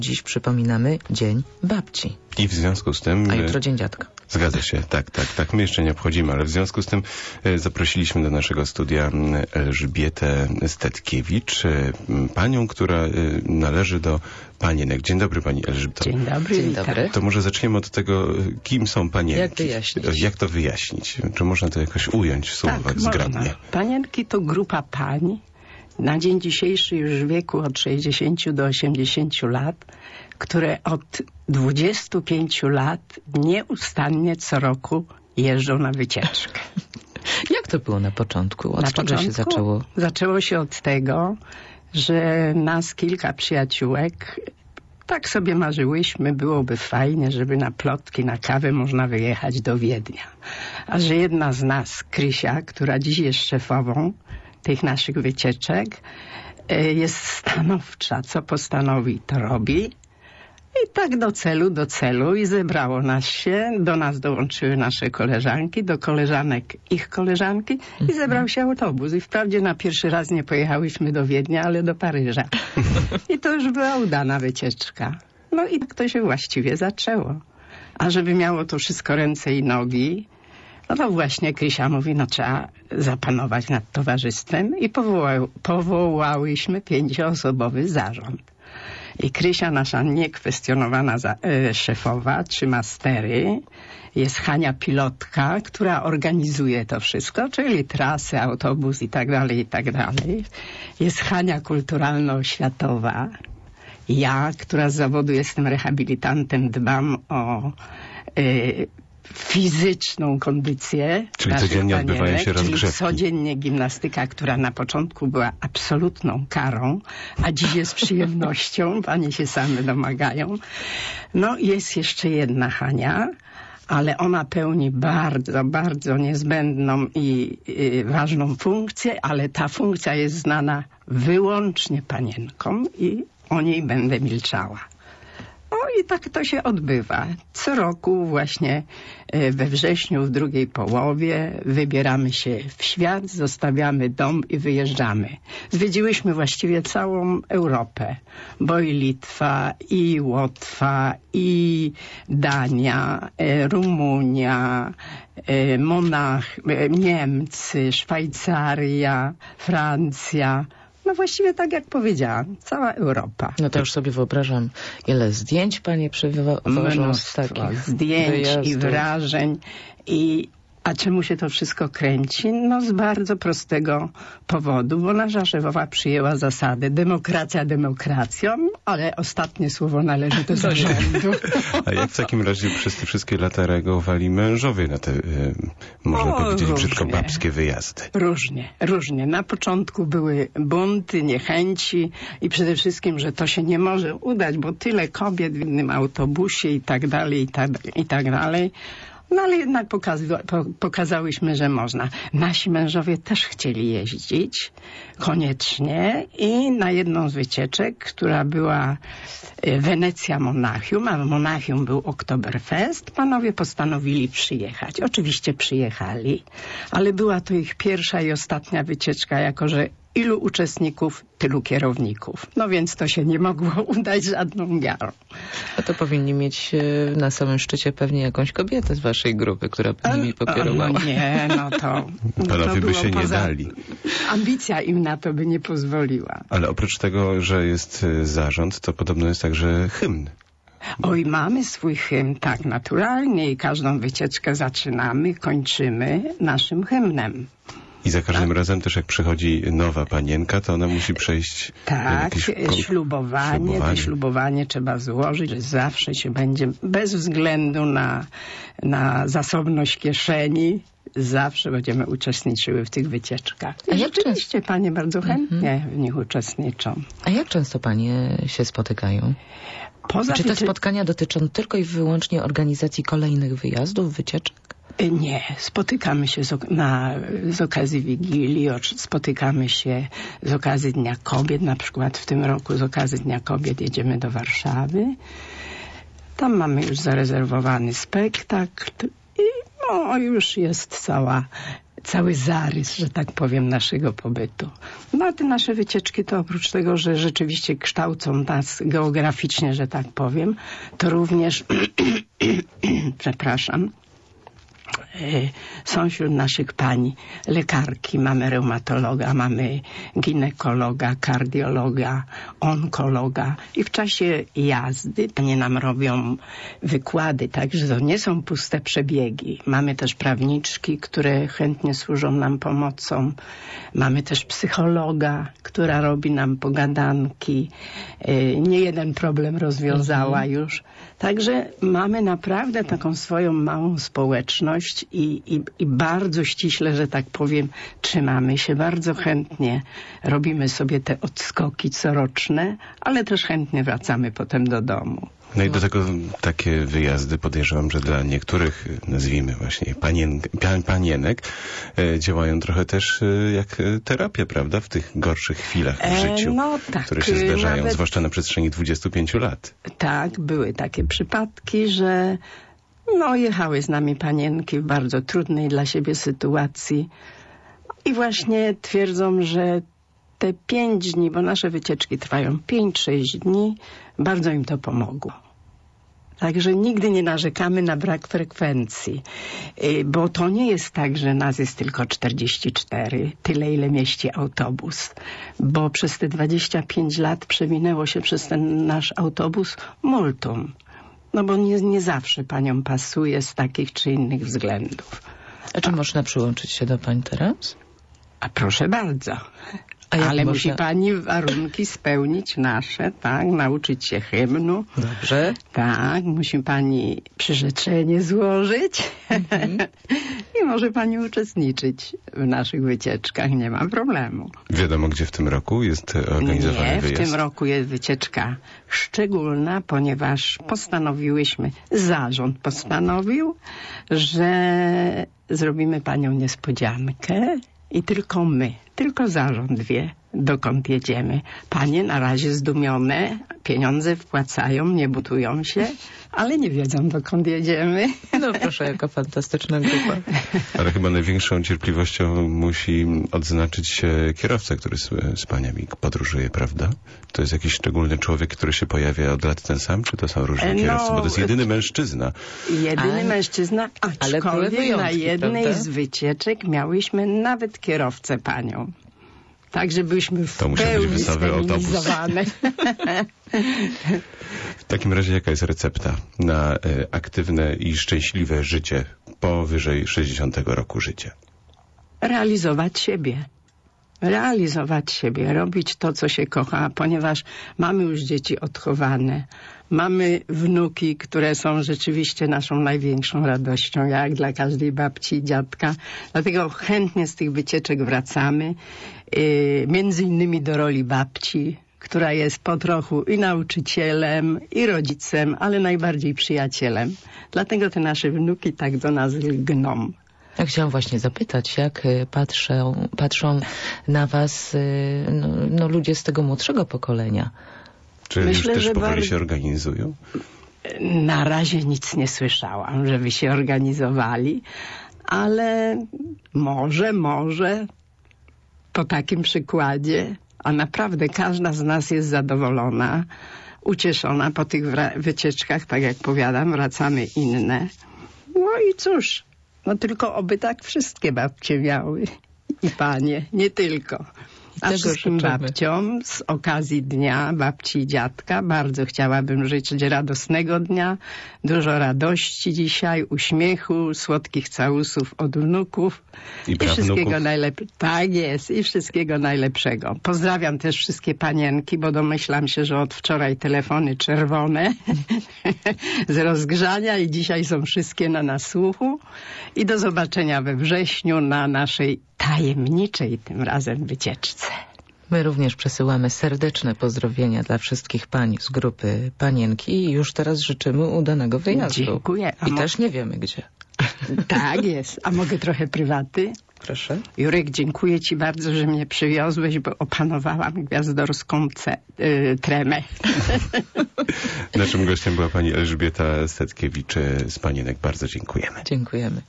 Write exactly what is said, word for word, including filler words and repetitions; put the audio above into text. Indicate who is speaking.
Speaker 1: Dziś przypominamy Dzień Babci.
Speaker 2: I w związku z tym...
Speaker 1: A jutro Dzień Dziadka.
Speaker 2: Zgadza się, tak, tak, tak. My jeszcze nie obchodzimy, ale w związku z tym e, zaprosiliśmy do naszego studia Elżbietę Stetkiewicz, e, panią, która e, należy do panienek. Dzień dobry, pani Elżbieto.
Speaker 3: Dzień dobry.
Speaker 1: Dzień dobry.
Speaker 2: To może zaczniemy od tego, kim są panienki.
Speaker 1: Jak wyjaśnić?
Speaker 2: Jak to wyjaśnić? Czy można to jakoś ująć w słowach
Speaker 3: tak,
Speaker 2: zgrabnie?
Speaker 3: Można. Panienki to grupa pań, na dzień dzisiejszy już w wieku od sześćdziesięciu do osiemdziesięciu lat, które od dwudziestu pięciu lat nieustannie co roku jeżdżą na wycieczkę.
Speaker 1: Jak to było na początku? Od
Speaker 3: na
Speaker 1: czego
Speaker 3: początku
Speaker 1: się zaczęło?
Speaker 3: Zaczęło się od tego, że nas kilka przyjaciółek tak sobie marzyłyśmy, byłoby fajnie, żeby na plotki, na kawę można wyjechać do Wiednia. A że jedna z nas, Krysia, która dziś jest szefową tych naszych wycieczek, jest stanowcza, co postanowi, to robi. I tak do celu, do celu i zebrało nas się, do nas dołączyły nasze koleżanki, do koleżanek ich koleżanki i zebrał się autobus. I wprawdzie na pierwszy raz nie pojechałyśmy do Wiednia, ale do Paryża. I to już była udana wycieczka. No i tak to się właściwie zaczęło. A żeby miało to wszystko ręce i nogi, no to właśnie Krysia mówi, no trzeba zapanować nad towarzystwem i powoła, powołałyśmy pięcioosobowy zarząd. I Krysia, nasza niekwestionowana za, e, szefowa, trzyma stery. Jest Hania pilotka, która organizuje to wszystko, czyli trasy, autobus i tak dalej, i tak dalej. Jest Hania kulturalno-oświatowa. Ja, która z zawodu jestem rehabilitantem, dbam o e, fizyczną kondycję.
Speaker 2: Czyli codziennie odbywają się rozgrzewki.
Speaker 3: Czyli codziennie gimnastyka, która na początku była absolutną karą, a dziś jest przyjemnością. Panie się same domagają. No jest jeszcze jedna Hania, ale ona pełni bardzo, bardzo niezbędną i, i ważną funkcję, ale ta funkcja jest znana wyłącznie panienkom i o niej będę milczała. No i tak to się odbywa. Co roku właśnie we wrześniu, w drugiej połowie wybieramy się w świat, zostawiamy dom i wyjeżdżamy. Zwiedziłyśmy właściwie całą Europę, bo i Litwa, i Łotwa, i Dania, Rumunia, Monach, Niemcy, Szwajcaria, Francja. No właściwie tak jak powiedziałam, cała Europa.
Speaker 1: No to już sobie wyobrażam, ile zdjęć panie przywożą z takich
Speaker 3: zdjęć
Speaker 1: wyjazdów.
Speaker 3: I wrażeń. I a czemu się to wszystko kręci? No z bardzo prostego powodu, bo nasza szefowa przyjęła zasadę demokracja demokracją, ale ostatnie słowo należy do zarządu.
Speaker 2: A jak w takim razie przez te wszystkie lata reagowali mężowie na te, y, można o, powiedzieć, różnie. brzydko babskie wyjazdy?
Speaker 3: Różnie, różnie. Na początku były bunty, niechęci i przede wszystkim, że to się nie może udać, bo tyle kobiet w innym autobusie i tak dalej, i tak, i tak dalej. No ale jednak pokaza po, pokazałyśmy, że można. Nasi mężowie też chcieli jeździć koniecznie i na jedną z wycieczek, która była Wenecja Monachium, a w Monachium był Oktoberfest, panowie postanowili przyjechać. Oczywiście przyjechali, ale była to ich pierwsza i ostatnia wycieczka, jako że ilu uczestników, tylu kierowników. No więc to się nie mogło udać żadną miarą.
Speaker 1: A to powinni mieć na samym szczycie pewnie jakąś kobietę z waszej grupy, która by nimi pokierowała.
Speaker 3: No nie, no to...
Speaker 2: Panowie by się nie dali.
Speaker 3: Ambicja im na to by nie pozwoliła.
Speaker 2: Ale oprócz tego, że jest zarząd, to podobno jest także hymn.
Speaker 3: Oj, mamy swój hymn, tak, naturalnie i każdą wycieczkę zaczynamy, kończymy naszym hymnem.
Speaker 2: I za każdym tak? razem też jak przychodzi nowa panienka, to ona musi przejść...
Speaker 3: Tak, ślubowanie, ślubowanie. To ślubowanie trzeba złożyć, że zawsze się będzie, bez względu na, na zasobność kieszeni, zawsze będziemy uczestniczyły w tych wycieczkach. I rzeczywiście często... panie bardzo chętnie mm-hmm. w nich uczestniczą.
Speaker 1: A jak często panie się spotykają? Poza Czy te wycie... spotkania dotyczą tylko i wyłącznie organizacji kolejnych wyjazdów, wycieczek?
Speaker 3: Nie, spotykamy się z, na, z okazji Wigilii, spotykamy się z okazji Dnia Kobiet, na przykład w tym roku z okazji Dnia Kobiet jedziemy do Warszawy. Tam mamy już zarezerwowany spektakl i no, już jest cała cały zarys, że tak powiem, naszego pobytu. No a te nasze wycieczki to oprócz tego, że rzeczywiście kształcą nas geograficznie, że tak powiem, to również przepraszam, są wśród naszych pań lekarki, mamy reumatologa, mamy ginekologa, kardiologa, onkologa i w czasie jazdy panie nam robią wykłady, także to nie są puste przebiegi. Mamy też prawniczki, które chętnie służą nam pomocą. Mamy też psychologa, która robi nam pogadanki. Nie jeden problem rozwiązała mhm. już. Także mamy naprawdę taką swoją małą społeczność i, i, i bardzo ściśle, że tak powiem, trzymamy się. Bardzo chętnie robimy sobie te odskoki coroczne, ale też chętnie wracamy potem do domu.
Speaker 2: No i do tego takie wyjazdy podejrzewam, że dla niektórych, nazwijmy właśnie panien, panienek, e, działają trochę też e, jak terapia, prawda? W tych gorszych chwilach w życiu, e, no tak, które się zdarzają, nawet, zwłaszcza na przestrzeni dwudziestu pięciu lat.
Speaker 3: Tak, były takie przypadki, że no, jechały z nami panienki w bardzo trudnej dla siebie sytuacji i właśnie twierdzą, że te pięć dni, bo nasze wycieczki trwają pięć, sześć dni, bardzo im to pomogło. Także nigdy nie narzekamy na brak frekwencji, bo to nie jest tak, że nas jest tylko czterdzieści cztery, tyle ile mieści autobus, bo przez te dwadzieścia pięć lat przewinęło się przez ten nasz autobus multum. No bo nie, nie zawsze paniom pasuje z takich czy innych względów.
Speaker 1: A czy można przyłączyć się do pań teraz?
Speaker 3: A proszę bardzo. Ale można... musi pani warunki spełnić nasze, tak? Nauczyć się hymnu.
Speaker 1: Dobrze.
Speaker 3: Tak, musi pani przyrzeczenie złożyć. Mm-hmm. I może pani uczestniczyć w naszych wycieczkach, nie ma problemu.
Speaker 2: Wiadomo, gdzie w tym roku jest organizowany
Speaker 3: nie,
Speaker 2: wyjazd?
Speaker 3: w tym roku jest wycieczka szczególna, ponieważ postanowiłyśmy, zarząd postanowił, że zrobimy panią niespodziankę. I tylko my, tylko zarząd wie, dokąd jedziemy. Panie na razie zdumione, pieniądze wpłacają, nie butują się, ale nie wiedzą, dokąd jedziemy.
Speaker 1: No proszę, jaka fantastyczna grupa.
Speaker 2: Ale chyba największą cierpliwością musi odznaczyć się kierowca, który z, z paniami podróżuje, prawda? To jest jakiś szczególny człowiek, który się pojawia od lat ten sam, czy to są różne no, kierowcy? Bo to jest jedyny mężczyzna.
Speaker 3: Jedyny ale, mężczyzna, aczkolwiek wyjątki, na jednej prawda? z wycieczek miałyśmy nawet kierowcę panią. Także byliśmy w
Speaker 2: to pełni
Speaker 3: sterilizowane.
Speaker 2: W takim razie jaka jest recepta na y, aktywne i szczęśliwe życie powyżej sześćdziesiątego roku życia?
Speaker 3: Realizować siebie. Realizować siebie, robić to, co się kocha, ponieważ mamy już dzieci odchowane. Mamy wnuki, które są rzeczywiście naszą największą radością, jak dla każdej babci i dziadka. Dlatego chętnie z tych wycieczek wracamy, yy, między innymi do roli babci, która jest po trochu i nauczycielem, i rodzicem, ale najbardziej przyjacielem. Dlatego te nasze wnuki tak do nas lgną.
Speaker 1: Ja chciałam właśnie zapytać, jak patrzą, patrzą na was no, no, ludzie z tego młodszego pokolenia?
Speaker 2: Czy
Speaker 3: Myślę,
Speaker 2: już też
Speaker 3: że
Speaker 2: powoli
Speaker 3: bardzo...
Speaker 2: się organizują?
Speaker 3: Na razie nic nie słyszałam, żeby się organizowali, ale może, może po takim przykładzie, a naprawdę każda z nas jest zadowolona, ucieszona po tych wycieczkach, tak jak powiadam, wracamy inne. No i cóż, no tylko oby tak wszystkie babcie miały i panie, nie tylko. A wszystkim babciom z okazji Dnia Babci i Dziadka bardzo chciałabym życzyć radosnego dnia, dużo radości dzisiaj, uśmiechu, słodkich całusów od wnuków
Speaker 2: i,
Speaker 3: i wszystkiego najlepszego. Tak jest, i wszystkiego najlepszego. Pozdrawiam też wszystkie panienki, bo domyślam się, że od wczoraj telefony czerwone z rozgrzania i dzisiaj są wszystkie na nasłuchu. I do zobaczenia we wrześniu na naszej tajemniczej tym razem wycieczce.
Speaker 1: My również przesyłamy serdeczne pozdrowienia dla wszystkich pań z grupy Panienki i już teraz życzymy udanego wyjazdu.
Speaker 3: Dziękuję.
Speaker 1: I też nie wiemy gdzie.
Speaker 3: Tak jest. A mogę trochę prywaty?
Speaker 1: Proszę.
Speaker 3: Jurek, dziękuję ci bardzo, że mnie przywiozłeś, bo opanowałam gwiazdorską ce, y, tremę.
Speaker 2: Naszym gościem była pani Elżbieta Stetkiewicz z Panienek. Bardzo dziękujemy.
Speaker 1: Dziękujemy.